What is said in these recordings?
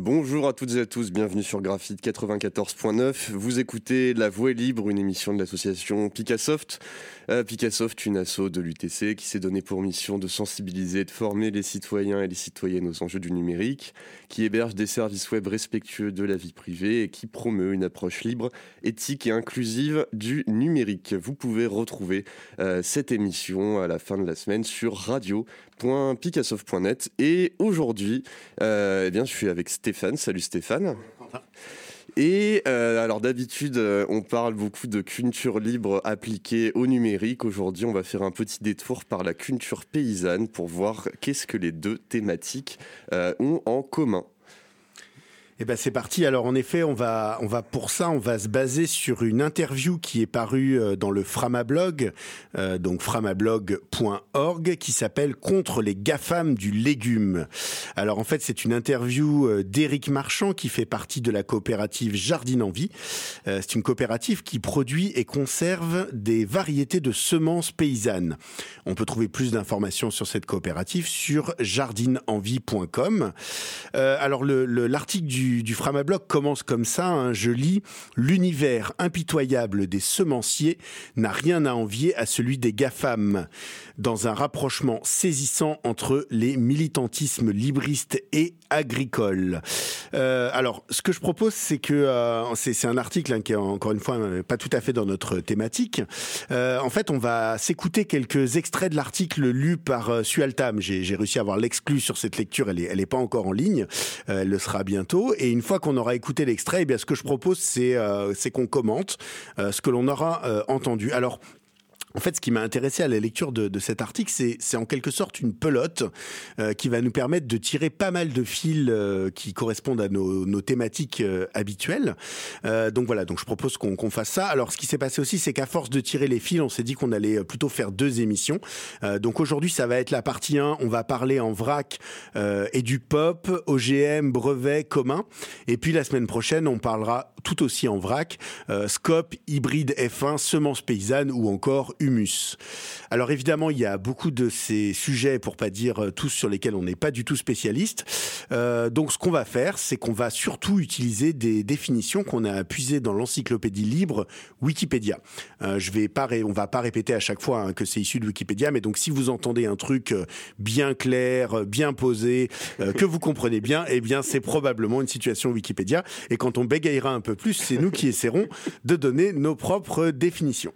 Bonjour à toutes et à tous, bienvenue sur Graphite 94.9. Vous écoutez La Voix est libre, une émission de l'association Picassoft. Picassoft, une asso de l'UTC qui s'est donné pour mission de sensibiliser et de former les citoyens et les citoyennes aux enjeux du numérique, qui héberge des services web respectueux de la vie privée et qui promeut une approche libre, éthique et inclusive du numérique. Vous pouvez retrouver cette émission à la fin de la semaine sur radio.picassoft.net. Et aujourd'hui, je suis avec Stéphane. Salut Stéphane. Et alors d'habitude, on parle beaucoup de culture libre appliquée au numérique. Aujourd'hui, on va faire un petit détour par la culture paysanne pour voir qu'est-ce que les deux thématiques ont en commun. Eh ben c'est parti. Alors en effet, on va se baser sur une interview qui est parue dans le Framablog, donc framablog.org, qui s'appelle Contre les GAFAM du légume. Alors en fait, c'est une interview d'Éric Marchand qui fait partie de la coopérative Jardine en Vie. C'est une coopérative qui produit et conserve des variétés de semences paysannes. On peut trouver plus d'informations sur cette coopérative sur jardineenvie.com. Alors l'article du Framablog commence comme ça, hein, je lis « L'univers impitoyable des semenciers n'a rien à envier à celui des GAFAM, dans un rapprochement saisissant entre les militantismes libristes et agricoles ». Alors, ce que je propose, c'est que c'est un article qui est encore une fois pas tout à fait dans notre thématique. En fait, on va s'écouter quelques extraits de l'article lu par Sualtam. J'ai réussi à avoir l'exclu sur cette lecture, elle est pas encore en ligne, elle le sera bientôt. Et une fois qu'on aura écouté l'extrait, eh bien, ce que je propose, c'est qu'on commente ce que l'on aura entendu. Alors, en fait, ce qui m'a intéressé à la lecture de cet article, c'est en quelque sorte une pelote qui va nous permettre de tirer pas mal de fils qui correspondent à nos thématiques habituelles. Donc voilà, donc je propose qu'on fasse ça. Alors, ce qui s'est passé aussi, c'est qu'à force de tirer les fils, on s'est dit qu'on allait plutôt faire 2 émissions. Donc aujourd'hui, ça va être la partie 1. On va parler en vrac et du pop, OGM, brevet commun. Et puis la semaine prochaine, on parlera tout aussi en vrac, scope, hybride F1, semences paysannes ou encore humus. Alors évidemment, il y a beaucoup de ces sujets, pour pas dire tous, sur lesquels on n'est pas du tout spécialiste. Donc ce qu'on va faire, c'est qu'on va surtout utiliser des définitions qu'on a puisées dans l'encyclopédie libre Wikipédia. On va pas répéter à chaque fois que c'est issu de Wikipédia, mais donc si vous entendez un truc bien clair, bien posé, que vous comprenez bien, eh bien c'est probablement une situation Wikipédia. Et quand on bégayera un peu plus, c'est nous qui essaierons de donner nos propres définitions.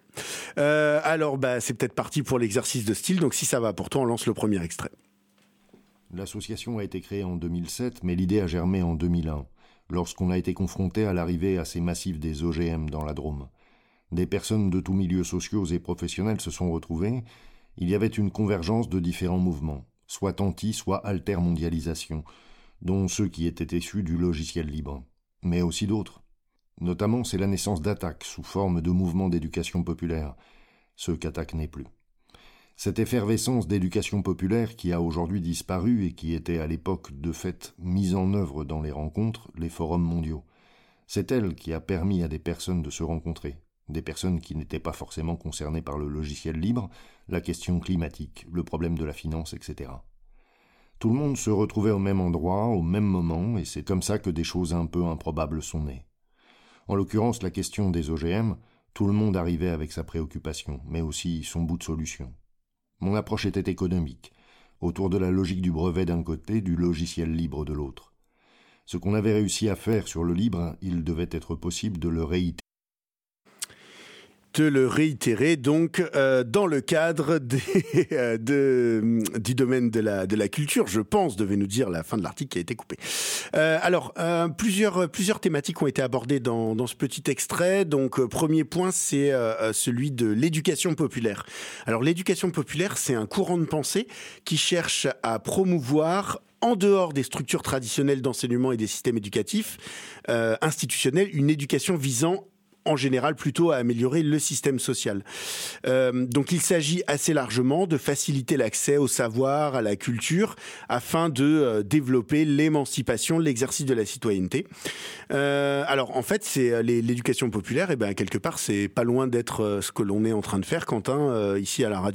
Alors, c'est peut-être parti pour l'exercice de style. Donc, si ça va pour toi, on lance le premier extrait. L'association a été créée en 2007, mais l'idée a germé en 2001, lorsqu'on a été confronté à l'arrivée assez massive des OGM dans la Drôme. Des personnes de tous milieux sociaux et professionnels se sont retrouvées. Il y avait une convergence de différents mouvements, soit anti, soit altermondialisation, dont ceux qui étaient issus du logiciel libre, mais aussi d'autres. Notamment, c'est la naissance d'Attac sous forme de mouvement d'éducation populaire, ce qu'Attac n'est plus. Cette effervescence d'éducation populaire qui a aujourd'hui disparu et qui était à l'époque de fait mise en œuvre dans les rencontres, les forums mondiaux, c'est elle qui a permis à des personnes de se rencontrer, des personnes qui n'étaient pas forcément concernées par le logiciel libre, la question climatique, le problème de la finance, etc. Tout le monde se retrouvait au même endroit, au même moment, et c'est comme ça que des choses un peu improbables sont nées. En l'occurrence, la question des OGM, tout le monde arrivait avec sa préoccupation, mais aussi son bout de solution. Mon approche était économique, autour de la logique du brevet d'un côté, du logiciel libre de l'autre. Ce qu'on avait réussi à faire sur le libre, il devait être possible de le réitérer. Donc dans le cadre du domaine de la culture, je pense, devait nous dire la fin de l'article qui a été coupé. Plusieurs thématiques ont été abordées dans ce petit extrait. Donc premier point, c'est celui de l'éducation populaire. Alors l'éducation populaire, c'est un courant de pensée qui cherche à promouvoir, en dehors des structures traditionnelles d'enseignement et des systèmes éducatifs institutionnels, une éducation visant en général plutôt à améliorer le système social. Donc il s'agit assez largement de faciliter l'accès au savoir, à la culture, afin de développer l'émancipation, l'exercice de la citoyenneté. Alors en fait, c'est l'éducation populaire, et quelque part, c'est pas loin d'être ce que l'on est en train de faire, Quentin, ici à la radio.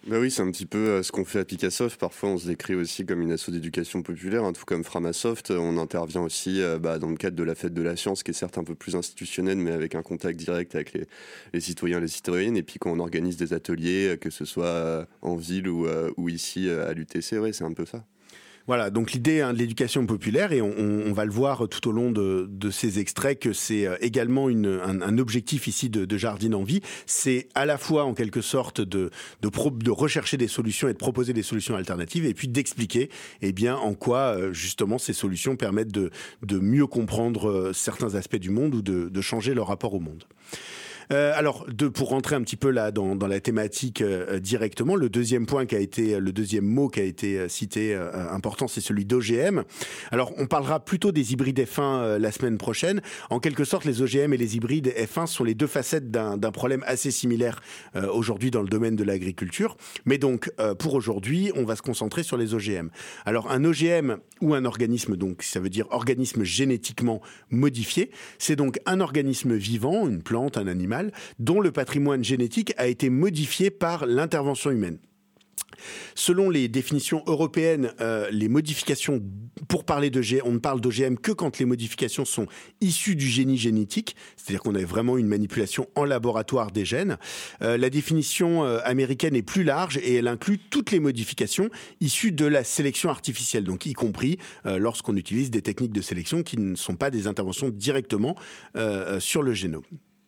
Bah oui, c'est un petit peu ce qu'on fait à Picassoft. Parfois, on se décrit aussi comme une asso d'éducation populaire, tout comme Framasoft. On intervient aussi dans le cadre de la fête de la science, qui est certes un peu plus institutionnelle, mais avec un contact direct avec les citoyens et les citoyennes. Et puis quand on organise des ateliers, que ce soit en ville ou ici à l'UTC, ouais, c'est un peu ça. Voilà, donc l'idée de l'éducation populaire, et on va le voir tout au long de ces extraits, que c'est également un objectif ici de Jardine en Vie, c'est à la fois en quelque sorte de rechercher des solutions et de proposer des solutions alternatives, et puis d'expliquer en quoi justement ces solutions permettent de mieux comprendre certains aspects du monde ou de changer leur rapport au monde. Pour rentrer un petit peu là dans la thématique directement, le deuxième mot qui a été cité important, c'est celui d'OGM. Alors, on parlera plutôt des hybrides F1 la semaine prochaine. En quelque sorte, les OGM et les hybrides F1 sont les deux facettes d'un problème assez similaire aujourd'hui dans le domaine de l'agriculture. Mais donc, pour aujourd'hui, on va se concentrer sur les OGM. Alors, un OGM ou un organisme, donc ça veut dire organisme génétiquement modifié, c'est donc un organisme vivant, une plante, un animal, dont le patrimoine génétique a été modifié par l'intervention humaine. Selon les définitions européennes, les modifications, pour parler d'OGM, on ne parle d'OGM que quand les modifications sont issues du génie génétique, c'est-à-dire qu'on a vraiment une manipulation en laboratoire des gènes. La définition américaine est plus large et elle inclut toutes les modifications issues de la sélection artificielle, donc y compris lorsqu'on utilise des techniques de sélection qui ne sont pas des interventions directement sur le génome.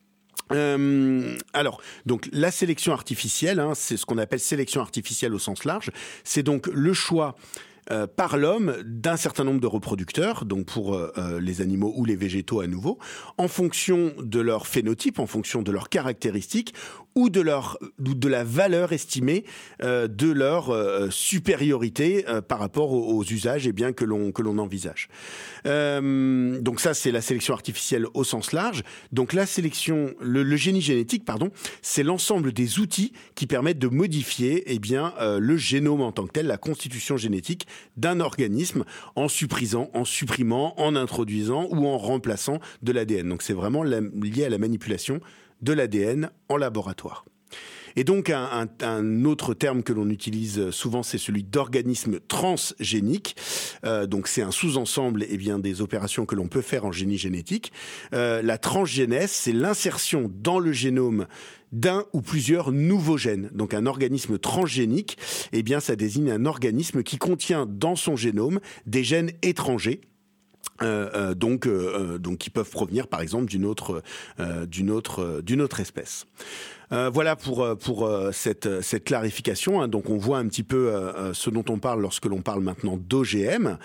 Donc la sélection artificielle, c'est ce qu'on appelle sélection artificielle au sens large, c'est donc le choix par l'homme d'un certain nombre de reproducteurs, donc pour les animaux ou les végétaux à nouveau, en fonction de leur phénotype, en fonction de leurs caractéristiques ou de la valeur estimée de leur supériorité par rapport aux usages que l'on envisage. Donc ça, c'est la sélection artificielle au sens large. Donc la sélection, le génie génétique, c'est l'ensemble des outils qui permettent de modifier le génome en tant que tel, la constitution génétique d'un organisme en supprimant, en introduisant ou en remplaçant de l'ADN. Donc c'est vraiment lié à la manipulation de l'ADN en laboratoire. Et donc un autre terme que l'on utilise souvent, c'est celui d'organisme transgénique. Donc c'est un sous-ensemble des opérations que l'on peut faire en génie génétique. La transgénèse, c'est l'insertion dans le génome d'un ou plusieurs nouveaux gènes. Donc un organisme transgénique, ça désigne un organisme qui contient dans son génome des gènes étrangers. Donc qui peuvent provenir par exemple d'une autre espèce. Voilà pour cette clarification. Donc on voit un petit peu ce dont on parle lorsque l'on parle maintenant d'OGM.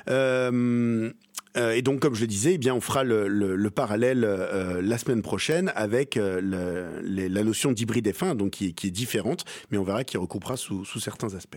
Et donc, comme je le disais, on fera le parallèle la semaine prochaine avec la notion d'hybride F1, donc qui est différente, mais on verra qu'il recoupera sous certains aspects.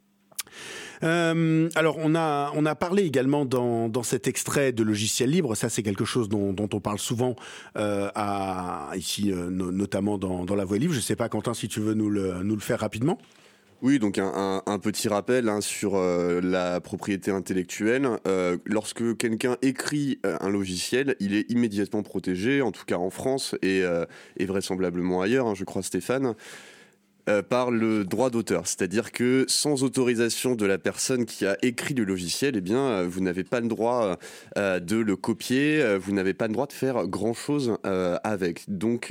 Alors on a parlé également dans cet extrait de logiciel libre. Ça, c'est quelque chose dont on parle souvent ici, notamment dans la Voie libre. Je ne sais pas, Quentin, si tu veux nous le faire rapidement. Oui, donc un petit rappel sur la propriété intellectuelle. Lorsque quelqu'un écrit un logiciel, il est immédiatement protégé, en tout cas en France et vraisemblablement ailleurs, je crois, Stéphane. Par le droit d'auteur, c'est-à-dire que sans autorisation de la personne qui a écrit le logiciel, vous n'avez pas le droit de le copier, vous n'avez pas le droit de faire grand-chose avec. Donc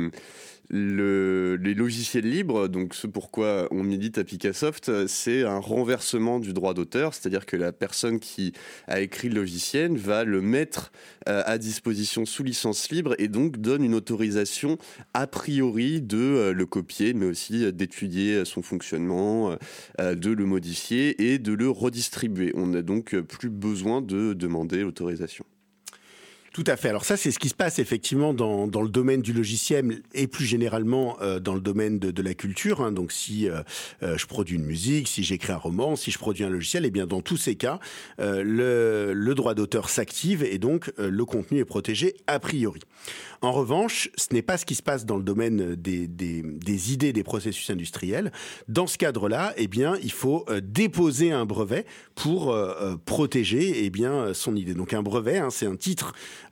les logiciels libres, donc ce pourquoi on milite à Picassoft, c'est un renversement du droit d'auteur, c'est-à-dire que la personne qui a écrit le logiciel va le mettre à disposition sous licence libre et donc donne une autorisation a priori de le copier, mais aussi d'étudier son fonctionnement, de le modifier et de le redistribuer. On n'a donc plus besoin de demander l'autorisation. Tout à fait. Alors ça, c'est ce qui se passe effectivement dans le domaine du logiciel et plus généralement dans le domaine de la culture. Donc si je produis une musique, si j'écris un roman, si je produis un logiciel, dans tous ces cas, le droit d'auteur s'active et donc le contenu est protégé a priori. En revanche, ce n'est pas ce qui se passe dans le domaine des idées, des processus industriels. Dans ce cadre-là, il faut déposer un brevet pour protéger son idée. Donc un brevet, c'est un titre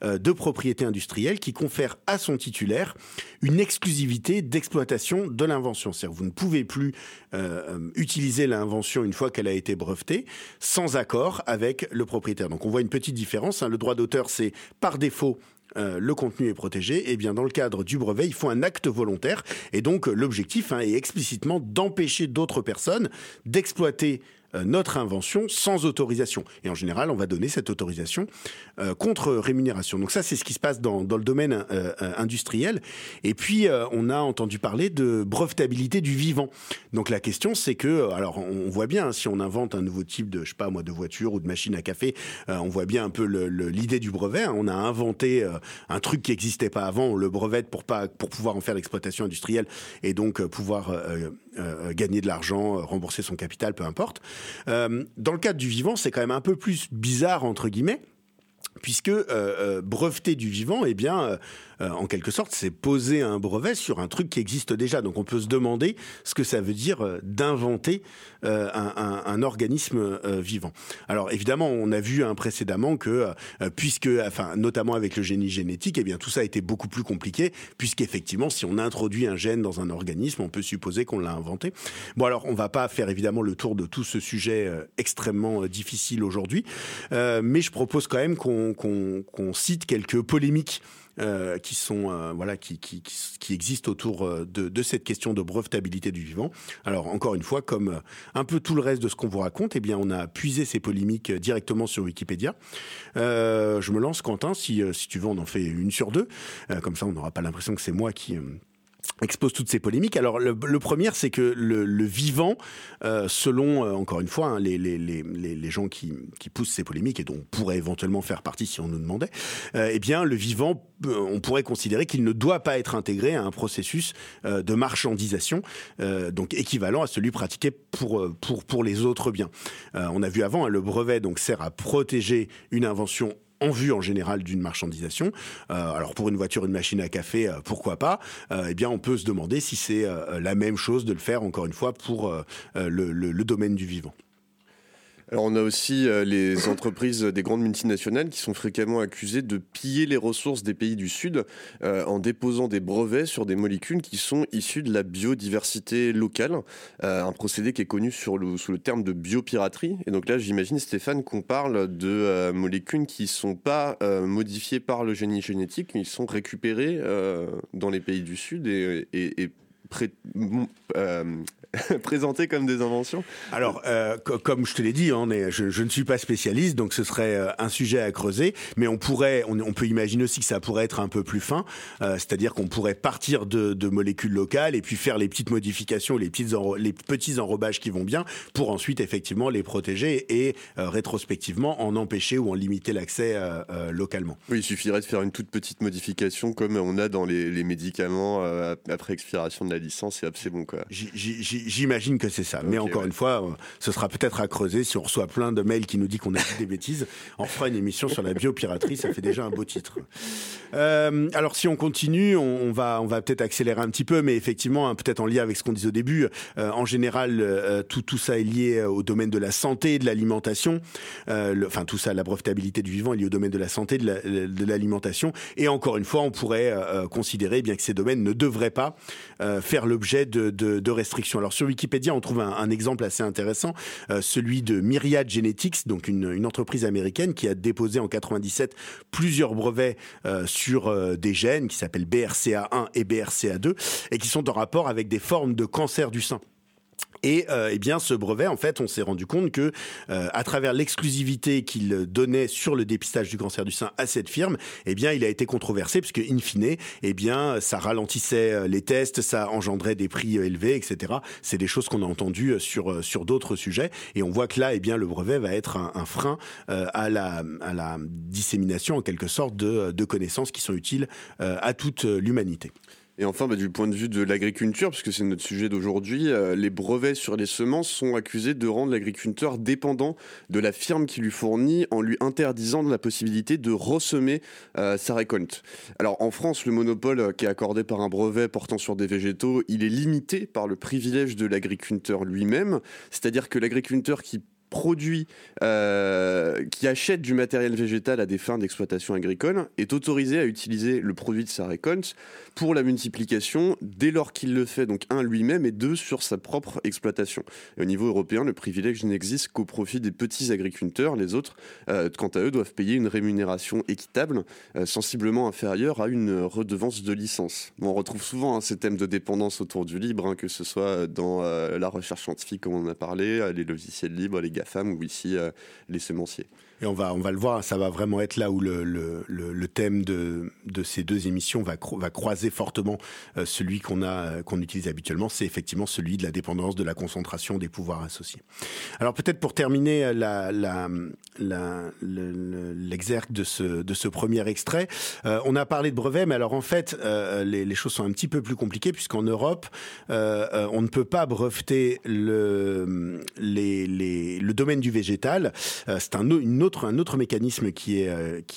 de propriété industrielle qui confère à son titulaire une exclusivité d'exploitation de l'invention. C'est-à-dire que vous ne pouvez plus utiliser l'invention une fois qu'elle a été brevetée sans accord avec le propriétaire. Donc on voit une petite différence. Le droit d'auteur, c'est par défaut le contenu est protégé. Et bien dans le cadre du brevet, il faut un acte volontaire. Et donc l'objectif est explicitement d'empêcher d'autres personnes d'exploiter notre invention sans autorisation. Et en général, on va donner cette autorisation contre rémunération. Donc ça, c'est ce qui se passe dans le domaine industriel. Et puis, on a entendu parler de brevetabilité du vivant. Donc la question, c'est que, alors on voit bien, si on invente un nouveau type de, je sais pas moi, de voiture ou de machine à café, on voit bien un peu l'idée du brevet. On a inventé un truc qui n'existait pas avant, on le brevette pour pouvoir en faire l'exploitation industrielle et donc pouvoir gagner de l'argent, rembourser son capital, peu importe. Dans le cadre du vivant, c'est quand même un peu plus bizarre, entre guillemets, puisque breveter du vivant, eh bien, en quelque sorte, c'est poser un brevet sur un truc qui existe déjà. Donc on peut se demander ce que ça veut dire d'inventer un organisme vivant. Alors évidemment, on a vu précédemment que, notamment avec le génie génétique, eh bien tout ça a été beaucoup plus compliqué, puisqu'effectivement, si on introduit un gène dans un organisme, on peut supposer qu'on l'a inventé. Bon alors, on va pas faire évidemment le tour de tout ce sujet extrêmement difficile aujourd'hui, mais je propose quand même qu'on cite quelques polémiques qui sont qui existent autour de cette question de brevetabilité du vivant. Alors encore une fois, comme un peu tout le reste de ce qu'on vous raconte, eh bien on a puisé ces polémiques directement sur Wikipédia. Je me lance, Quentin, si tu veux, on en fait une sur deux, comme ça on n'aura pas l'impression que c'est moi qui expose toutes ces polémiques. Alors le premier, c'est que le vivant, selon encore une fois les gens qui poussent ces polémiques et dont on pourrait éventuellement faire partie si on nous demandait, eh bien le vivant, on pourrait considérer qu'il ne doit pas être intégré à un processus de marchandisation, donc équivalent à celui pratiqué pour les autres biens. On a vu avant, le brevet donc sert à protéger une invention en vue en général d'une marchandisation. Alors pour une voiture, une machine à café, pourquoi pas. Eh bien on peut se demander si c'est la même chose de le faire encore une fois pour le domaine du vivant. Alors on a aussi les entreprises des grandes multinationales qui sont fréquemment accusées de piller les ressources des pays du Sud en déposant des brevets sur des molécules qui sont issues de la biodiversité locale, un procédé qui est connu sous le terme de biopiraterie. Et donc là, j'imagine, Stéphane, qu'on parle de molécules qui ne sont pas modifiées par le génie génétique, mais qui sont récupérées dans les pays du Sud et présentées comme des inventions. Alors, comme je te l'ai dit, je ne suis pas spécialiste, donc ce serait un sujet à creuser, mais on peut imaginer aussi que ça pourrait être un peu plus fin, c'est-à-dire qu'on pourrait partir de molécules locales et puis faire les petites modifications, les petits enrobages qui vont bien, pour ensuite effectivement les protéger et rétrospectivement en empêcher ou en limiter l'accès localement. Oui, il suffirait de faire une toute petite modification comme on a dans les médicaments après expiration de la licence et hop, c'est bon quoi. J'imagine que c'est ça, mais encore une fois, ce sera peut-être à creuser. Si on reçoit plein de mails qui nous disent qu'on a dit des bêtises, on fera une émission sur la biopiraterie, ça fait déjà un beau titre. Alors si on continue, on va peut-être accélérer un petit peu, mais effectivement, peut-être en lien avec ce qu'on disait au début, en général, tout ça est lié au domaine de la santé, de l'alimentation. Tout ça, la brevetabilité du vivant est liée au domaine de la santé, de l'alimentation. Et encore une fois, on pourrait considérer bien que ces domaines ne devraient pas faire l'objet de restrictions. Alors sur Wikipédia, on trouve un exemple assez intéressant, celui de Myriad Genetics, donc une entreprise américaine qui a déposé en 97 plusieurs brevets sur des gènes qui s'appellent BRCA1 et BRCA2 et qui sont en rapport avec des formes de cancer du sein. Et eh bien ce brevet, en fait, on s'est rendu compte que à travers l'exclusivité qu'il donnait sur le dépistage du cancer du sein à cette firme, eh bien il a été controversé puisque in fine, eh bien ça ralentissait les tests, ça engendrait des prix élevés, etc. C'est des choses qu'on a entendues sur d'autres sujets et on voit que là, eh bien le brevet va être un frein à la dissémination en quelque sorte de connaissances qui sont utiles à toute l'humanité. Et enfin, du point de vue de l'agriculture, puisque c'est notre sujet d'aujourd'hui, les brevets sur les semences sont accusés de rendre l'agriculteur dépendant de la firme qui lui fournit en lui interdisant la possibilité de ressemer sa récolte. Alors en France, le monopole qui est accordé par un brevet portant sur des végétaux, il est limité par le privilège de l'agriculteur lui-même, c'est-à-dire que l'agriculteur qui produit, qui achète du matériel végétal à des fins d'exploitation agricole est autorisé à utiliser le produit de sa récolte pour la multiplication dès lors qu'il le fait, donc lui-même, et deux, sur sa propre exploitation. Et au niveau européen, le privilège n'existe qu'au profit des petits agriculteurs. Les autres, quant à eux, doivent payer une rémunération équitable, sensiblement inférieure à une redevance de licence. Bon, on retrouve souvent ces thèmes de dépendance autour du libre, que ce soit dans la recherche scientifique, comme on en a parlé, les logiciels libres, les GAFAM, ou ici les semenciers. Et on va le voir, ça va vraiment être là où le thème de ces deux émissions va croiser fortement celui qu'on utilise habituellement, c'est effectivement celui de la dépendance, de la concentration des pouvoirs associés. Alors peut-être pour terminer l'exergue de ce premier extrait, on a parlé de brevets, mais alors en fait les choses sont un petit peu plus compliquées puisqu'en Europe on ne peut pas breveter le domaine du végétal. C'est un autre mécanisme qui est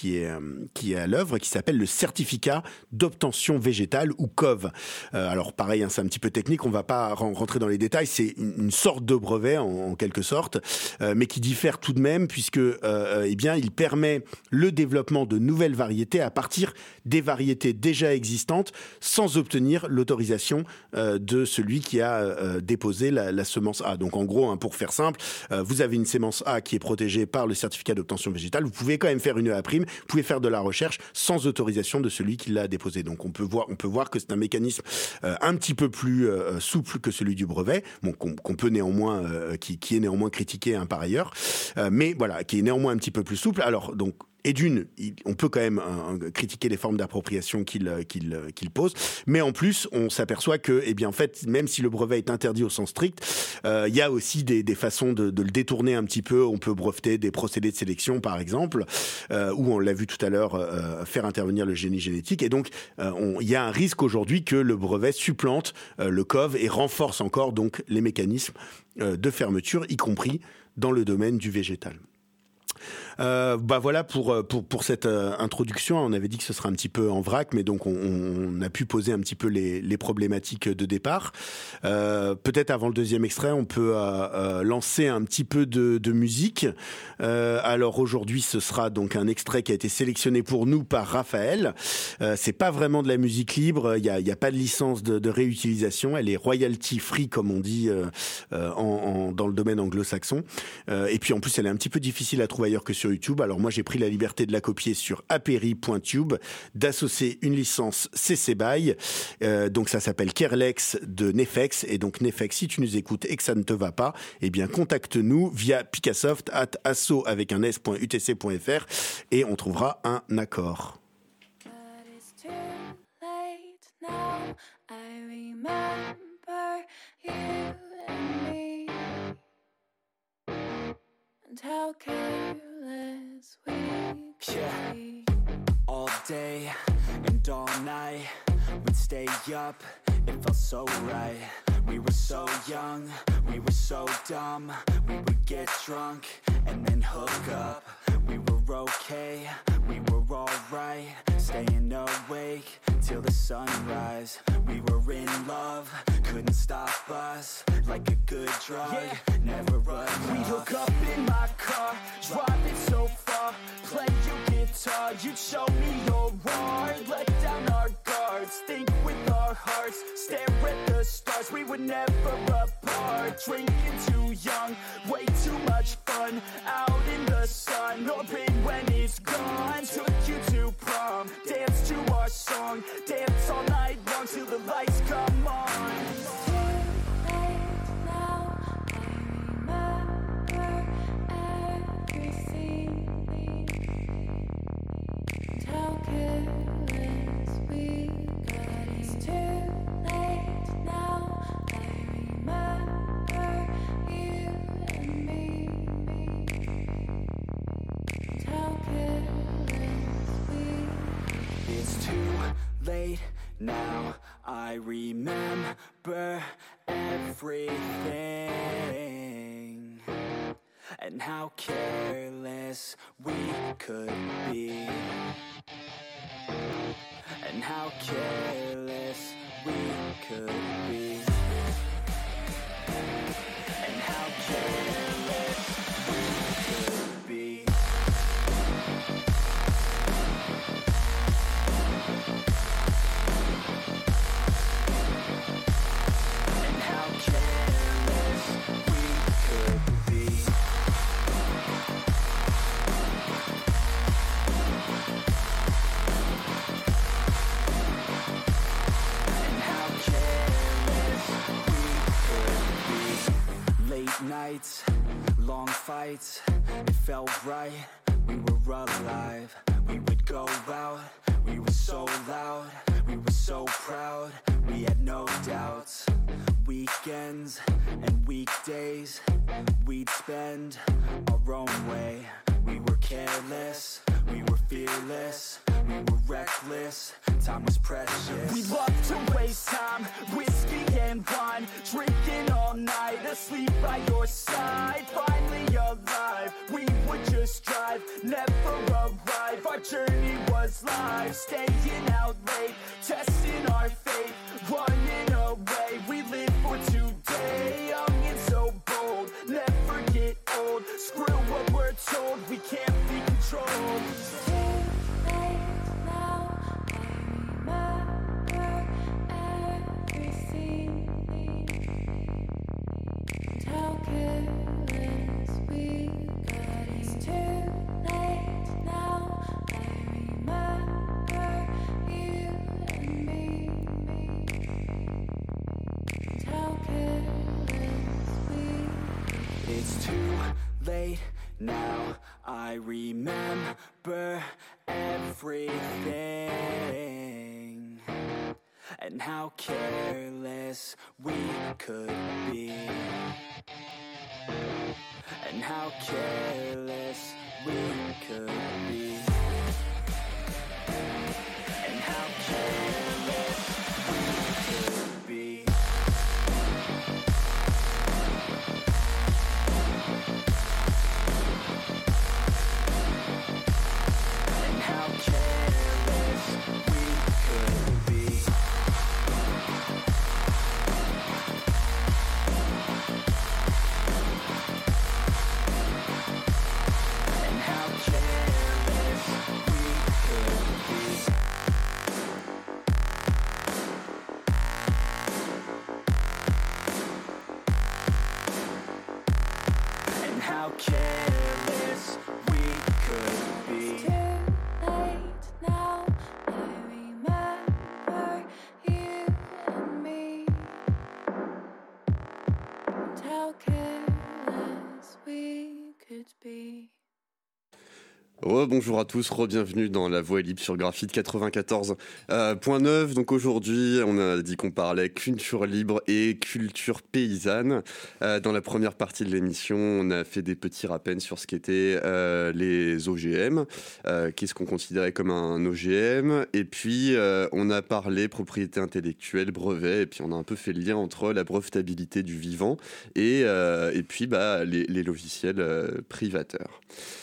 à l'œuvre, qui s'appelle le certificat d'obtention végétale, ou COV. Alors pareil, c'est un petit peu technique, on va pas rentrer dans les détails, c'est une sorte de brevet en quelque sorte, mais qui diffère tout de même puisque il permet le développement de nouvelles variétés à partir des variétés déjà existantes sans obtenir l'autorisation de celui qui a déposé la semence A. Donc en gros, pour faire simple, vous avez une sémence A qui est protégée par le certificat d'obtention végétale, vous pouvez quand même faire une EA', vous pouvez faire de la recherche sans autorisation de celui qui l'a déposé. Donc on peut voir que c'est un mécanisme un petit peu plus souple que celui du brevet, qu'on peut néanmoins qui est néanmoins critiqué par ailleurs, mais voilà, qui est néanmoins un petit peu plus souple. Alors donc et d'une, on peut quand même critiquer les formes d'appropriation qu'il pose, mais en plus, on s'aperçoit que, en fait, même si le brevet est interdit au sens strict, il y a aussi des façons de le détourner un petit peu. On peut breveter des procédés de sélection, par exemple, où on l'a vu tout à l'heure, faire intervenir le génie génétique. Et donc, il y a un risque aujourd'hui que le brevet supplante le COV et renforce encore donc les mécanismes de fermeture, y compris dans le domaine du végétal. Voilà pour cette introduction. On avait dit que ce serait un petit peu en vrac, mais donc on a pu poser un petit peu les problématiques de départ. Peut-être avant le deuxième extrait, on peut lancer un petit peu de musique. Alors aujourd'hui, ce sera donc un extrait qui a été sélectionné pour nous par Raphaël. C'est pas vraiment de la musique libre. Il y a pas de licence de réutilisation. Elle est royalty free, comme on dit dans le domaine anglo-saxon. Et puis en plus, elle est un petit peu difficile à trouver ailleurs que sur YouTube. Alors moi, j'ai pris la liberté de la copier sur aperi.tube, d'associer une licence CC BY. Donc ça s'appelle Kerlex de Nefex. Et donc Nefex, si tu nous écoutes et que ça ne te va pas, contacte-nous via picassoft@asso.utc.fr et on trouvera un accord. And how careless we could be. All day and all night we'd stay up, it felt so right. We were so young, we were so dumb. We would get drunk and then hook up. We were okay, we were alright. Staying awake till the sunrise. We were in love, couldn't stop us. Like a good drug, never run. We'd hook up in my car, drive it so far. Play your guitar, you'd show me your art. Let down our guards, think with our hearts. Stare at the stars, we were never apart. Drinking too young, way too much fun. Out in the sun, open when it's gone. Took you to prom, dance to our song. Dance all night long till the lights come on. How careless we got. It's too late now. I remember you and me. How careless we got. It's too late now. I remember everything. And how careless we could be. And how careless we could be. And how careless we long fights, it felt right, we were alive. We would go out, we were so loud, we were so proud, we had no doubts. Weekends and weekdays, we'd spend our own way. We were careless, we were fearless, we were reckless, time was precious. We loved to waste time, whiskey and wine, drinking all night, asleep by your side. Finally alive, we would just drive, never arrive. Our journey was life, staying out late, testing our fate, running away. We live for today, young and so bold, never get old. Screw what we're told, we can't be controlled. How careless we got. It's too late now. I remember you and me. How careless we. It's too late now. I remember everything. And how careless we could be. And how careless we could be. And how careless we could be. And how careless we could be. And how careless we could be. And how careless we could be. Too late now. I remember you and me. And how careless we could be. Bonjour à tous, re-bienvenue dans La Voix est libre sur Graphite 94.9. Donc aujourd'hui, on a dit qu'on parlait culture libre et culture paysanne. Dans la première partie de l'émission, on a fait des petits rappels sur ce qu'étaient les OGM, qu'est-ce qu'on considérait comme un OGM, et puis on a parlé propriété intellectuelle, brevet, et puis on a un peu fait le lien entre la brevetabilité du vivant et puis les logiciels privateurs.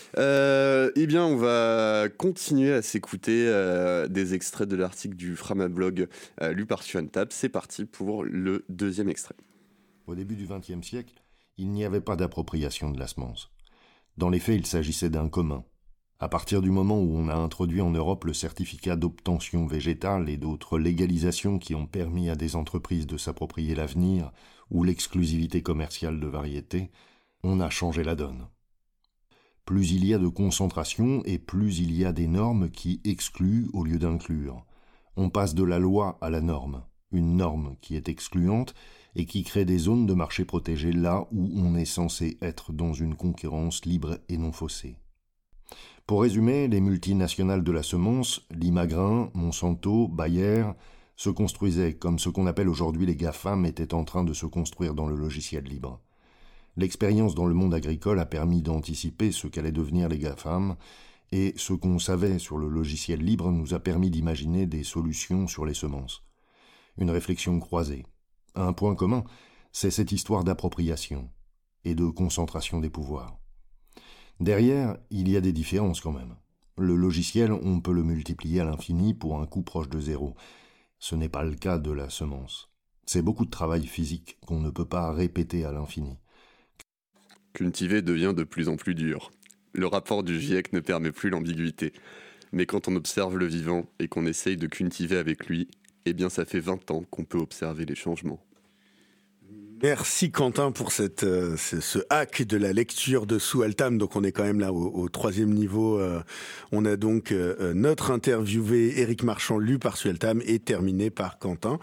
Eh bien, on va continuer à s'écouter des extraits de l'article du Framablog lu par Suan Tab. C'est parti pour le deuxième extrait. Au début du XXe siècle, il n'y avait pas d'appropriation de la semence. Dans les faits, il s'agissait d'un commun. À partir du moment où on a introduit en Europe le certificat d'obtention végétale et d'autres légalisations qui ont permis à des entreprises de s'approprier l'avenir ou l'exclusivité commerciale de variétés, on a changé la donne. Plus il y a de concentration et plus il y a des normes qui excluent au lieu d'inclure. On passe de la loi à la norme, une norme qui est excluante et qui crée des zones de marché protégées là où on est censé être dans une concurrence libre et non faussée. Pour résumer, les multinationales de la semence, Limagrain, Monsanto, Bayer, se construisaient comme ce qu'on appelle aujourd'hui les GAFAM étaient en train de se construire dans le logiciel libre. L'expérience dans le monde agricole a permis d'anticiper ce qu'allaient devenir les GAFAM, et ce qu'on savait sur le logiciel libre nous a permis d'imaginer des solutions sur les semences. Une réflexion croisée. Un point commun, c'est cette histoire d'appropriation et de concentration des pouvoirs. Derrière, il y a des différences quand même. Le logiciel, on peut le multiplier à l'infini pour un coût proche de zéro. Ce n'est pas le cas de la semence. C'est beaucoup de travail physique qu'on ne peut pas répéter à l'infini. Cultiver devient de plus en plus dur. Le rapport du GIEC ne permet plus l'ambiguïté. Mais quand on observe le vivant et qu'on essaye de cultiver avec lui, eh bien ça fait 20 ans qu'on peut observer les changements. Merci Quentin pour ce hack de la lecture de Sue Altam. Donc on est quand même là au troisième niveau. On a donc notre interviewé Éric Marchand, lu par Sue Altam et terminé par Quentin.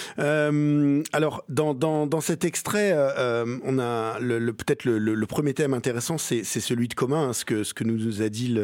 Alors dans cet extrait, on a peut-être le premier thème intéressant, c'est celui de commun. Hein, ce que nous a dit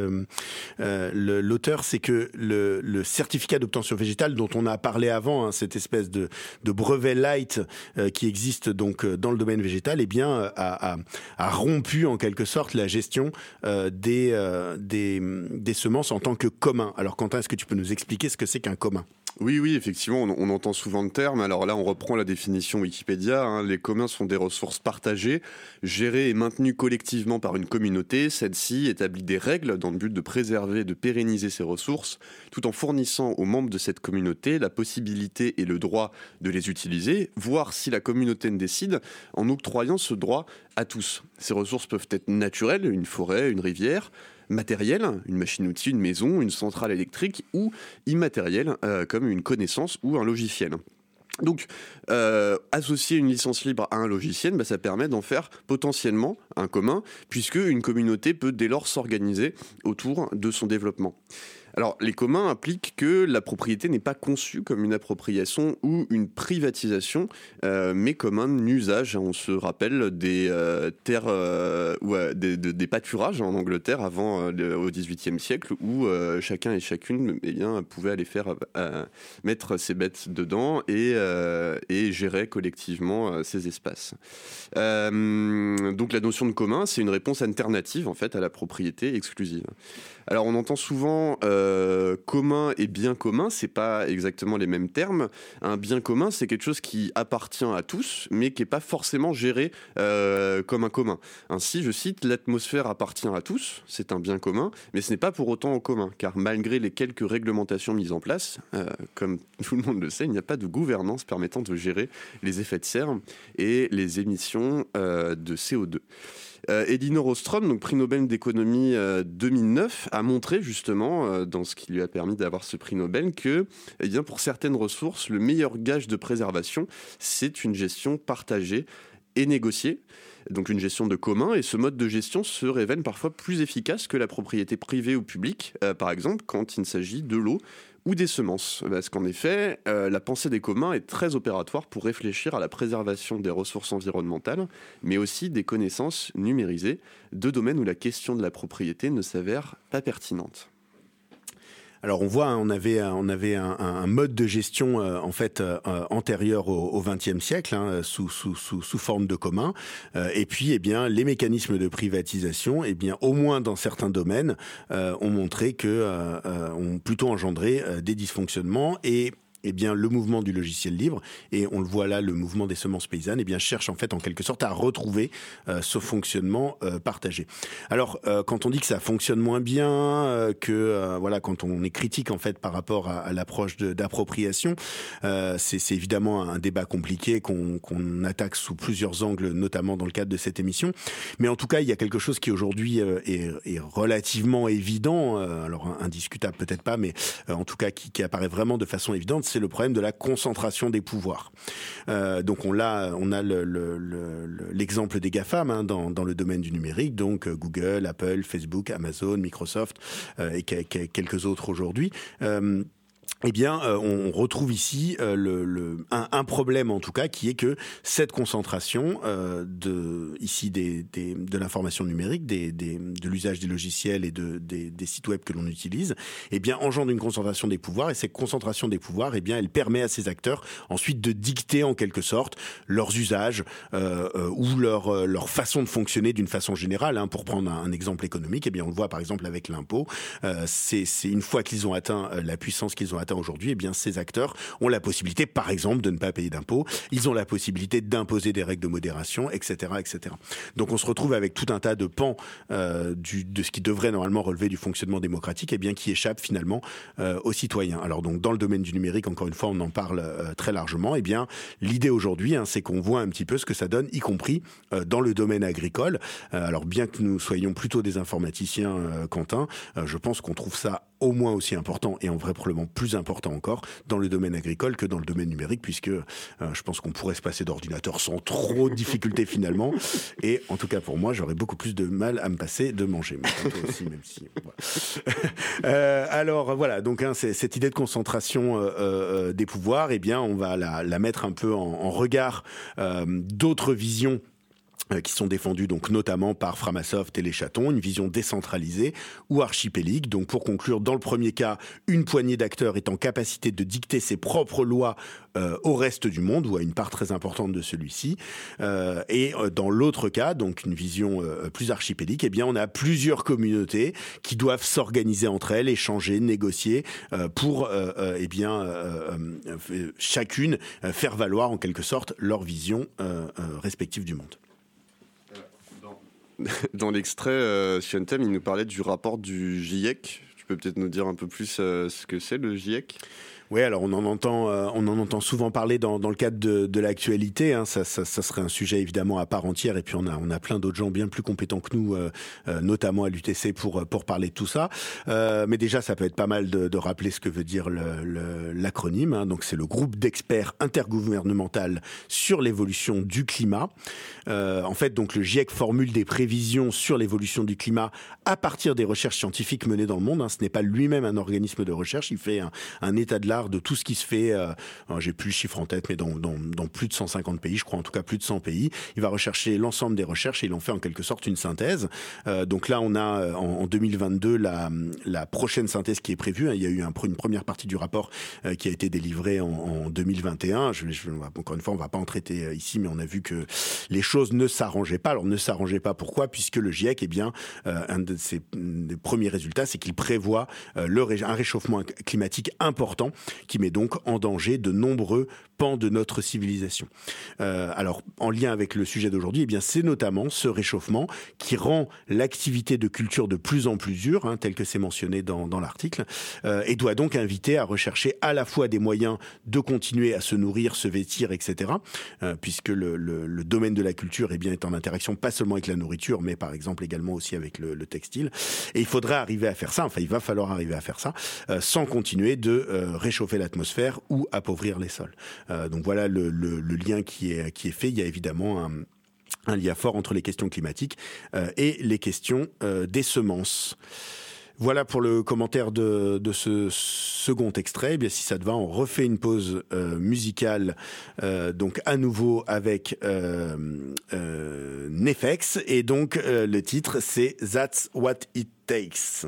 l'auteur, c'est que le certificat d'obtention végétale dont on a parlé avant, hein, cette espèce de brevet light qui existe donc dans le domaine végétal, eh bien a rompu en quelque sorte la gestion des semences en tant que commun. Alors Quentin, est-ce que tu peux nous expliquer ce que c'est qu'un commun ? Oui, effectivement, on entend souvent le terme. Alors là, on reprend la définition Wikipédia. Hein. Les communs sont des ressources partagées, gérées et maintenues collectivement par une communauté. Celle-ci établit des règles dans le but de préserver et de pérenniser ces ressources, tout en fournissant aux membres de cette communauté la possibilité et le droit de les utiliser, voire si la communauté le décide, en octroyant ce droit à tous. Ces ressources peuvent être naturelles, une forêt, une rivière, matériel, une machine-outil, une maison, une centrale électrique, ou immatériel, comme une connaissance ou un logiciel. Donc, associer une licence libre à un logiciel, ça permet d'en faire potentiellement un commun, puisque une communauté peut dès lors s'organiser autour de son développement. Alors, les communs impliquent que la propriété n'est pas conçue comme une appropriation ou une privatisation, mais comme un usage. On se rappelle des terres ou des pâturages en Angleterre au XVIIIe siècle, où chacun et chacune pouvait aller mettre ses bêtes dedans et gérer collectivement ces espaces. Donc, la notion de commun, c'est une réponse alternative en fait à la propriété exclusive. Alors on entend souvent commun et bien commun, c'est pas exactement les mêmes termes. Un bien commun, c'est quelque chose qui appartient à tous, mais qui n'est pas forcément géré comme un commun. Ainsi, je cite, l'atmosphère appartient à tous, c'est un bien commun, mais ce n'est pas pour autant en commun, car malgré les quelques réglementations mises en place, comme tout le monde le sait, il n'y a pas de gouvernance permettant de gérer les effets de serre et les émissions de CO2. Elinor Ostrom, donc prix Nobel d'économie 2009, a montré justement, dans ce qui lui a permis d'avoir ce prix Nobel, que pour certaines ressources, le meilleur gage de préservation, c'est une gestion partagée et négociée. Donc une gestion de commun, et ce mode de gestion se révèle parfois plus efficace que la propriété privée ou publique, par exemple quand il s'agit de l'eau ou des semences. Parce qu'en effet, la pensée des communs est très opératoire pour réfléchir à la préservation des ressources environnementales, mais aussi des connaissances numérisées, deux domaines où la question de la propriété ne s'avère pas pertinente. Alors on voit, on avait un mode de gestion antérieur au XXe siècle, sous forme de commun. Et puis, les mécanismes de privatisation, au moins dans certains domaines, ont montré ont plutôt engendré des dysfonctionnements et le mouvement du logiciel libre, et on le voit là, le mouvement des semences paysannes, cherche en quelque sorte à retrouver ce fonctionnement partagé. Alors, quand on dit que ça fonctionne moins bien, quand on est critique par rapport à l'approche d'appropriation, c'est évidemment un débat compliqué qu'on attaque sous plusieurs angles, notamment dans le cadre de cette émission. Mais en tout cas, il y a quelque chose qui aujourd'hui est relativement évident, alors indiscutable peut-être pas, mais en tout cas qui apparaît vraiment de façon évidente, c'est le problème de la concentration des pouvoirs. Donc on a l'exemple des GAFAM dans le domaine du numérique, donc Google, Apple, Facebook, Amazon, Microsoft et quelques autres aujourd'hui. On retrouve ici un problème en tout cas, qui est que cette concentration de l'information numérique, de l'usage des logiciels et des sites web que l'on utilise, engendre une concentration des pouvoirs, et cette concentration des pouvoirs, elle permet à ces acteurs ensuite de dicter en quelque sorte leurs usages ou leur façon de fonctionner d'une façon générale. Pour prendre un exemple économique, on le voit par exemple avec l'impôt. C'est une fois qu'ils ont atteint la puissance qu'ils ont atteint aujourd'hui, ces acteurs ont la possibilité, par exemple, de ne pas payer d'impôts. Ils ont la possibilité d'imposer des règles de modération, etc., etc. Donc, on se retrouve avec tout un tas de pans de ce qui devrait normalement relever du fonctionnement démocratique, qui échappe finalement aux citoyens. Alors, donc, dans le domaine du numérique, encore une fois, on en parle très largement. L'idée aujourd'hui, c'est qu'on voit un petit peu ce que ça donne, y compris dans le domaine agricole. Alors, bien que nous soyons plutôt des informaticiens, Quentin, je pense qu'on trouve ça au moins aussi important et en vrai probablement plus important encore dans le domaine agricole que dans le domaine numérique, puisque je pense qu'on pourrait se passer d'ordinateur sans trop de difficultés finalement. Et en tout cas pour moi, j'aurais beaucoup plus de mal à me passer de manger. Mais toi aussi, même si. Voilà. Alors voilà, donc c'est cette idée de concentration des pouvoirs, eh bien on va la mettre un peu en regard d'autres visions qui sont défendus donc notamment par Framasoft et les chatons, une vision décentralisée ou archipélique. Donc pour conclure, dans le premier cas, une poignée d'acteurs est en capacité de dicter ses propres lois au reste du monde ou à une part très importante de celui-ci. Et dans l'autre cas, donc une vision plus archipélique, eh bien on a plusieurs communautés qui doivent s'organiser entre elles, échanger, négocier pour chacune faire valoir en quelque sorte leur vision respective du monde. Dans l'extrait, Siontem, il nous parlait du rapport du GIEC. Tu peux peut-être nous dire un peu plus ce que c'est, le GIEC ? Oui, alors on en entend souvent parler dans le cadre de l'actualité. Hein. Ça serait un sujet évidemment à part entière. Et puis on a plein d'autres gens bien plus compétents que nous, notamment à l'UTC pour parler de tout ça. Mais déjà, ça peut être pas mal de rappeler ce que veut dire l'acronyme. Hein. Donc c'est le groupe d'experts intergouvernemental sur l'évolution du climat. En fait, donc le GIEC formule des prévisions sur l'évolution du climat à partir des recherches scientifiques menées dans le monde. Hein. Ce n'est pas lui-même un organisme de recherche. Il fait un état de l'art de tout ce qui se fait, j'ai plus le chiffre en tête, mais dans plus de 150 pays, je crois en tout cas plus de 100 pays. Il va rechercher l'ensemble des recherches et il en fait en quelque sorte une synthèse. Donc là, on a en 2022 la prochaine synthèse qui est prévue. Il y a eu une première partie du rapport qui a été délivrée en 2021. Encore une fois, on ne va pas en traiter ici, mais on a vu que les choses ne s'arrangeaient pas. Alors ne s'arrangeaient pas, pourquoi ? Puisque le GIEC, un de ses premiers résultats, c'est qu'il prévoit un réchauffement climatique important qui met donc en danger de nombreux pans de notre civilisation. Alors, en lien avec le sujet d'aujourd'hui, eh bien, c'est notamment ce réchauffement qui rend l'activité de culture de plus en plus dure, hein, tel que c'est mentionné dans l'article, et doit donc inviter à rechercher à la fois des moyens de continuer à se nourrir, se vêtir, etc., puisque le domaine de la culture est en interaction pas seulement avec la nourriture, mais par exemple également aussi avec le textile. Et il faudra arriver à faire ça, il va falloir arriver à faire ça, sans continuer de réchauffer l'atmosphère ou appauvrir les sols. Donc voilà le lien qui est fait. Il y a évidemment un lien fort entre les questions climatiques et les questions des semences. Voilà pour le commentaire de ce second extrait. Eh bien, si ça te va, on refait une pause musicale, donc à nouveau avec Nefex. Et donc le titre, c'est That's What It Takes.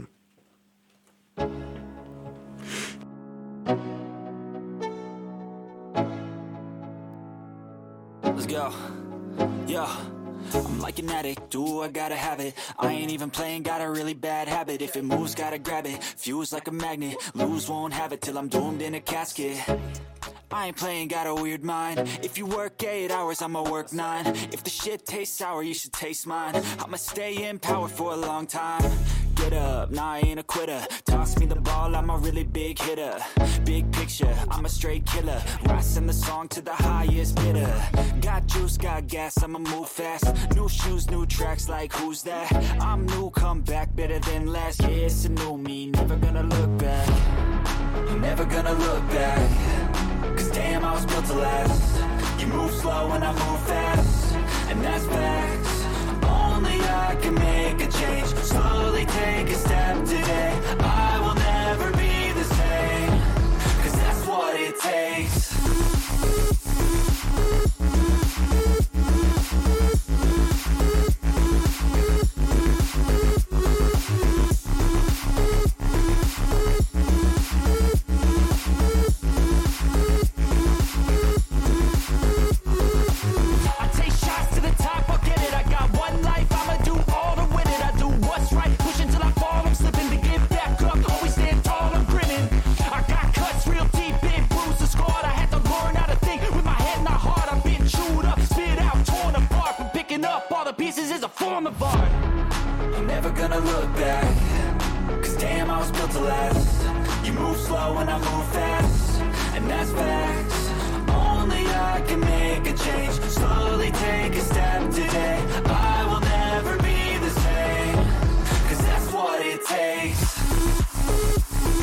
Let's go. Yeah. I'm like an addict, do I gotta have it. I ain't even playing, got a really bad habit. If it moves, gotta grab it. Fuse like a magnet, lose, won't have it till I'm doomed in a casket. I ain't playing, got a weird mind. If you work 8 hours, I'ma work 9. If the shit tastes sour, you should taste mine. I'ma stay in power for a long time. Get up, nah, I ain't a quitter. Toss me the ball, I'm a really big hitter. Big picture, I'm a straight killer. Rising the song to the highest bidder. Got juice, got gas, I'ma move fast. New shoes, new tracks, like who's that? I'm new, come back, better than last. Yeah, it's a new me, never gonna look back. I'm never gonna look back. Cause damn, I was built to last. You move slow and I move fast. And that's facts. Only I can make a change. Slowly take a step today. I will never be the same. Cause that's what it takes. Pieces is a form of art. I'm never gonna look back. Cause damn, I was built to last. You move slow and I move fast. And that's facts. Only I can make a change. Slowly take a step today. I will never be the same. Cause that's what it takes.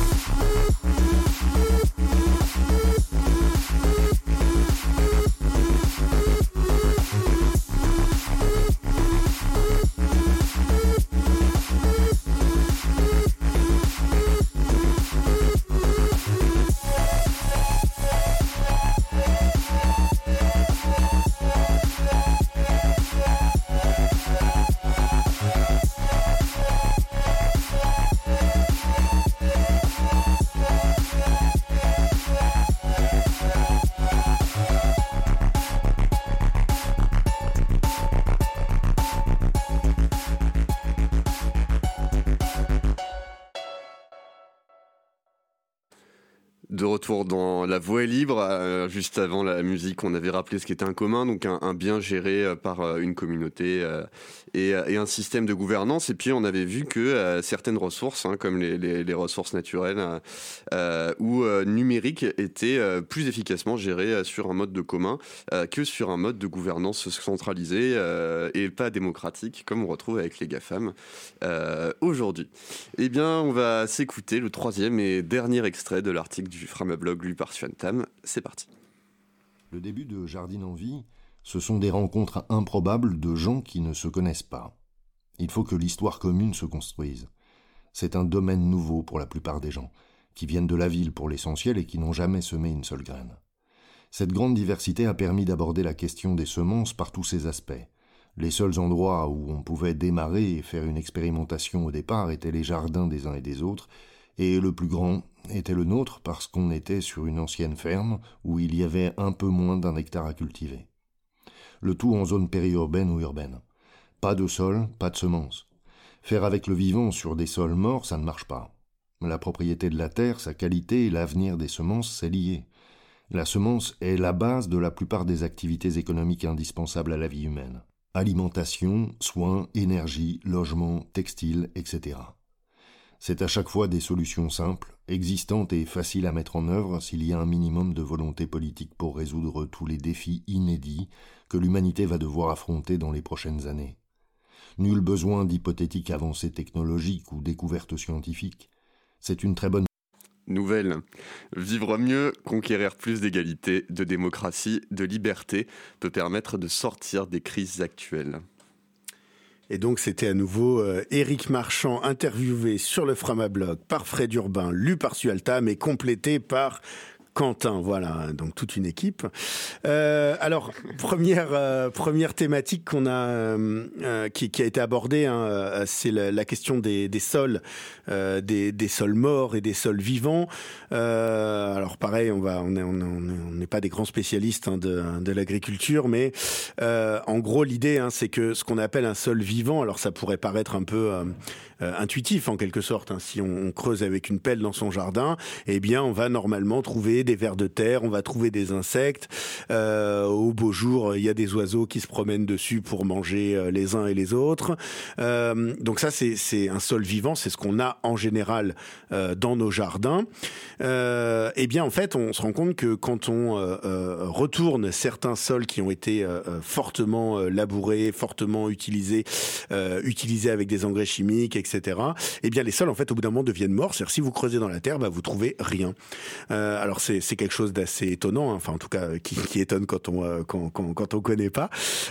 De retour dans La Voix est libre. Juste avant la musique, on avait rappelé ce qu'était un commun, donc un bien géré par une communauté et un système de gouvernance. Et puis on avait vu que certaines ressources, comme les ressources naturelles ou numériques, étaient plus efficacement gérées sur un mode de commun que sur un mode de gouvernance centralisé et pas démocratique, comme on retrouve avec les GAFAM aujourd'hui. Eh bien, on va s'écouter le troisième et dernier extrait de l'article du Framablog lu par Xuan Tam. C'est parti. Le début de Jardine en vie, ce sont des rencontres improbables de gens qui ne se connaissent pas. Il faut que l'histoire commune se construise. C'est un domaine nouveau pour la plupart des gens, qui viennent de la ville pour l'essentiel et qui n'ont jamais semé une seule graine. Cette grande diversité a permis d'aborder la question des semences par tous ses aspects. Les seuls endroits où on pouvait démarrer et faire une expérimentation au départ étaient les jardins des uns et des autres, et le plus grand était le nôtre parce qu'on était sur une ancienne ferme où il y avait un peu moins d'1 hectare à cultiver. Le tout en zone périurbaine ou urbaine. Pas de sol, pas de semences. Faire avec le vivant sur des sols morts, ça ne marche pas. La propriété de la terre, sa qualité et l'avenir des semences, c'est lié. La semence est la base de la plupart des activités économiques indispensables à la vie humaine. Alimentation, soins, énergie, logement, textile, etc. C'est à chaque fois des solutions simples, existantes et faciles à mettre en œuvre s'il y a un minimum de volonté politique pour résoudre tous les défis inédits que l'humanité va devoir affronter dans les prochaines années. Nul besoin d'hypothétiques avancées technologiques ou découvertes scientifiques. C'est une très bonne nouvelle. Vivre mieux, conquérir plus d'égalité, de démocratie, de liberté peut permettre de sortir des crises actuelles. Et donc, c'était à nouveau Éric Marchand interviewé sur le Framablog par Fred Urbain, lu par Xuan Tam et complété par Quentin, voilà, donc toute une équipe. Alors, première thématique qu'on a, qui a été abordée, c'est la question des sols, des sols morts et des sols vivants. Alors, pareil, on n'est pas des grands spécialistes de l'agriculture, mais en gros, l'idée, c'est que ce qu'on appelle un sol vivant, alors ça pourrait paraître un peu intuitif en quelque sorte. Si on creuse avec une pelle dans son jardin, eh bien, on va normalement trouver des vers de terre, on va trouver des insectes. Au beau jour, il y a des oiseaux qui se promènent dessus pour manger les uns et les autres. Donc ça, c'est un sol vivant, c'est ce qu'on a en général dans nos jardins. Eh bien, en fait, on se rend compte que quand on retourne certains sols qui ont été fortement labourés, fortement utilisés avec des engrais chimiques, etc., eh bien, les sols, en fait, au bout d'un moment, deviennent morts. C'est-à-dire, si vous creusez dans la terre, vous trouvez rien. Alors, c'est quelque chose d'assez étonnant, enfin, en tout cas, qui étonne quand on connaît pas.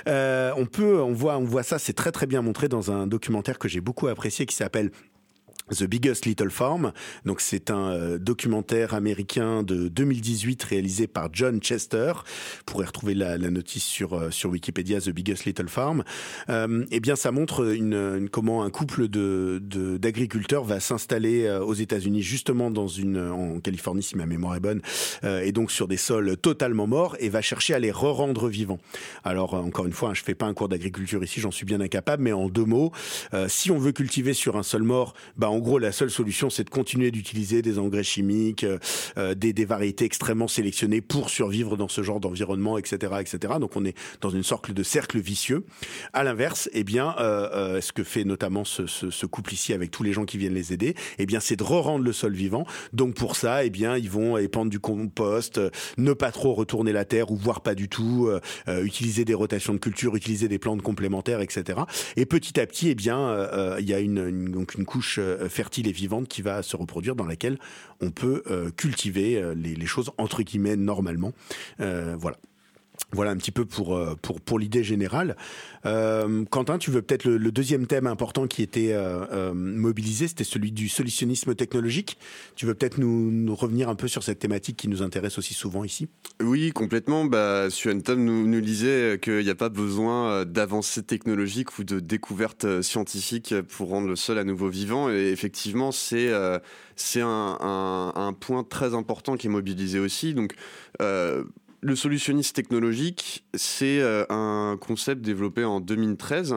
On voit ça, c'est très très bien montré dans un documentaire que j'ai beaucoup apprécié qui s'appelle The Biggest Little Farm. Donc c'est un documentaire américain de 2018 réalisé par John Chester. Vous pourrez retrouver la notice sur Wikipédia, The Biggest Little Farm. Eh bien ça montre comment un couple d'agriculteurs va s'installer aux États-Unis, justement en Californie si ma mémoire est bonne, et donc sur des sols totalement morts, et va chercher à les re-rendre vivants. Alors encore une fois, je fais pas un cours d'agriculture ici, j'en suis bien incapable, mais en 2 mots, si on veut cultiver sur un sol mort, en gros, la seule solution, c'est de continuer d'utiliser des engrais chimiques, des variétés extrêmement sélectionnées pour survivre dans ce genre d'environnement, etc., etc. Donc, on est dans une sorte de cercle vicieux. À l'inverse, eh bien, ce que fait notamment ce couple ici avec tous les gens qui viennent les aider, eh bien, c'est de re-rendre le sol vivant. Donc, pour ça, eh bien, ils vont épandre du compost, ne pas trop retourner la terre ou voire pas du tout, utiliser des rotations de culture, utiliser des plantes complémentaires, etc. Et petit à petit, eh bien, il y a une couche fertile et vivante qui va se reproduire, dans laquelle on peut cultiver les choses entre guillemets normalement. Voilà un petit peu pour l'idée générale. Quentin, tu veux peut-être le deuxième thème important qui était mobilisé, c'était celui du solutionnisme technologique. Tu veux peut-être nous revenir un peu sur cette thématique qui nous intéresse aussi souvent ici ? Oui, complètement. Xuan Tam nous disait qu'il n'y a pas besoin d'avancées technologiques ou de découvertes scientifiques pour rendre le sol à nouveau vivant. Et effectivement, c'est un point très important qui est mobilisé aussi. Donc, Le solutionnisme technologique, c'est un concept développé en 2013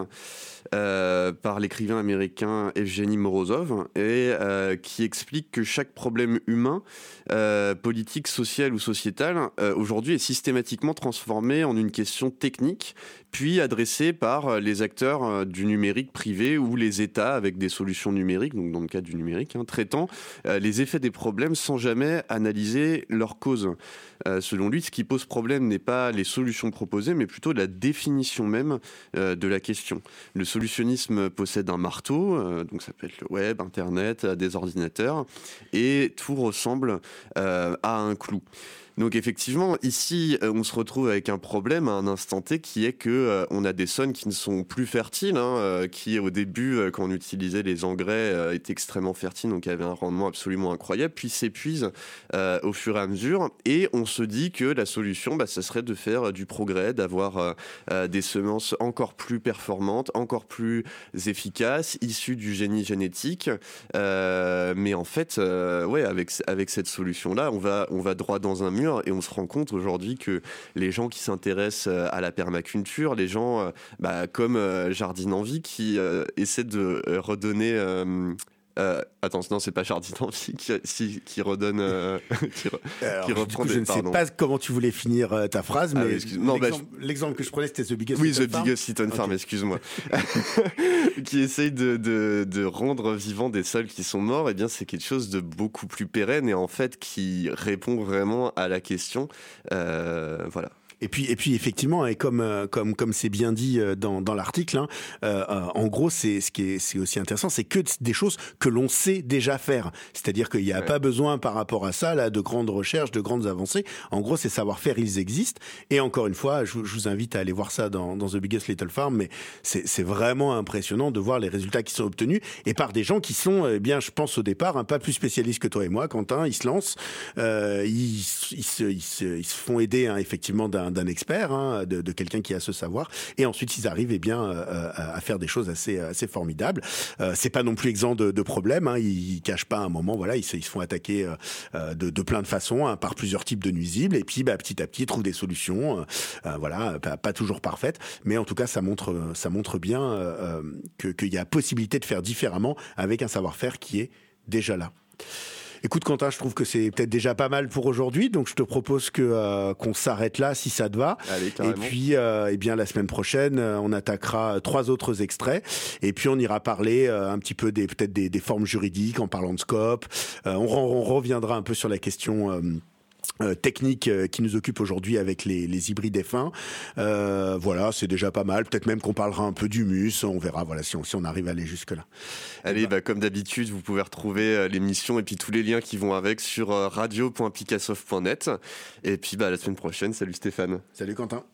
par l'écrivain américain Evgeny Morozov et qui explique que chaque problème humain, politique, social ou sociétal, aujourd'hui est systématiquement transformé en une question technique, puis adressée par les acteurs du numérique privé ou les États avec des solutions numériques, donc dans le cas du numérique, traitant les effets des problèmes sans jamais analyser leurs causes. Selon lui, ce qui pose problème n'est pas les solutions proposées, mais plutôt la définition même de la question. Le solutionnisme possède un marteau, donc ça peut être le web, Internet, des ordinateurs, et tout ressemble à un clou. Donc effectivement, ici, on se retrouve avec un problème à un instant T qui est que on a des sols qui ne sont plus fertiles, qui au début, quand on utilisait les engrais, étaient extrêmement fertiles, donc avaient un rendement absolument incroyable, puis s'épuisent au fur et à mesure, et on se dit que la solution, ça serait de faire du progrès, d'avoir des semences encore plus performantes, encore plus efficaces, issues du génie génétique, mais en fait, avec cette solution-là, on va droit dans un mur. Et on se rend compte aujourd'hui que les gens qui s'intéressent à la permaculture, les gens comme Jardine en Vie qui essaient de redonner... attends, non, c'est pas Jardine en Vie qui redonne... qui reprend je ne sais pas comment tu voulais finir ta phrase, mais l'exemple que je prenais, c'était The Biggest Little Farm. Oui, The Biggest Little Farm, excuse-moi. Qui essaye de rendre vivants des sols qui sont morts, et bien c'est quelque chose de beaucoup plus pérenne et en fait qui répond vraiment à la question. Voilà. Et puis effectivement, et comme c'est bien dit dans l'article, en gros, c'est aussi intéressant, c'est que des choses que l'on sait déjà faire. C'est-à-dire qu'il n'y a pas besoin par rapport à ça là de grandes recherches, de grandes avancées. En gros, ces savoir-faire, ils existent. Et encore une fois, je vous invite à aller voir ça dans The Biggest Little Farm. Mais c'est vraiment impressionnant de voir les résultats qui sont obtenus et par des gens qui sont, je pense au départ, pas plus spécialistes que toi et moi, Quentin. Ils se lancent, ils se font aider effectivement d'un expert, de quelqu'un qui a ce savoir, et ensuite ils arrivent à faire des choses assez formidables. C'est pas non plus exempt de problèmes, ils cachent pas un moment, voilà, ils se font attaquer de plein de façons, par plusieurs types de nuisibles, et puis petit à petit ils trouvent des solutions, pas toujours parfaites, mais en tout cas ça montre bien qu'il y a possibilité de faire différemment avec un savoir-faire qui est déjà là. Écoute Quentin, je trouve que c'est peut-être déjà pas mal pour aujourd'hui, donc je te propose qu'on s'arrête là si ça te va. Allez, carrément. Et puis la semaine prochaine, on attaquera 3 autres extraits et puis on ira parler un petit peu peut-être des formes juridiques en parlant de scope. On reviendra un peu sur la question technique qui nous occupe aujourd'hui avec les hybrides F1. Voilà, c'est déjà pas mal. Peut-être même qu'on parlera un peu d'humus. On verra si on arrive à aller jusque-là. Allez, comme d'habitude, vous pouvez retrouver l'émission et puis tous les liens qui vont avec sur radio.picassoft.net. Et puis la semaine prochaine. Salut Stéphane. Salut Quentin.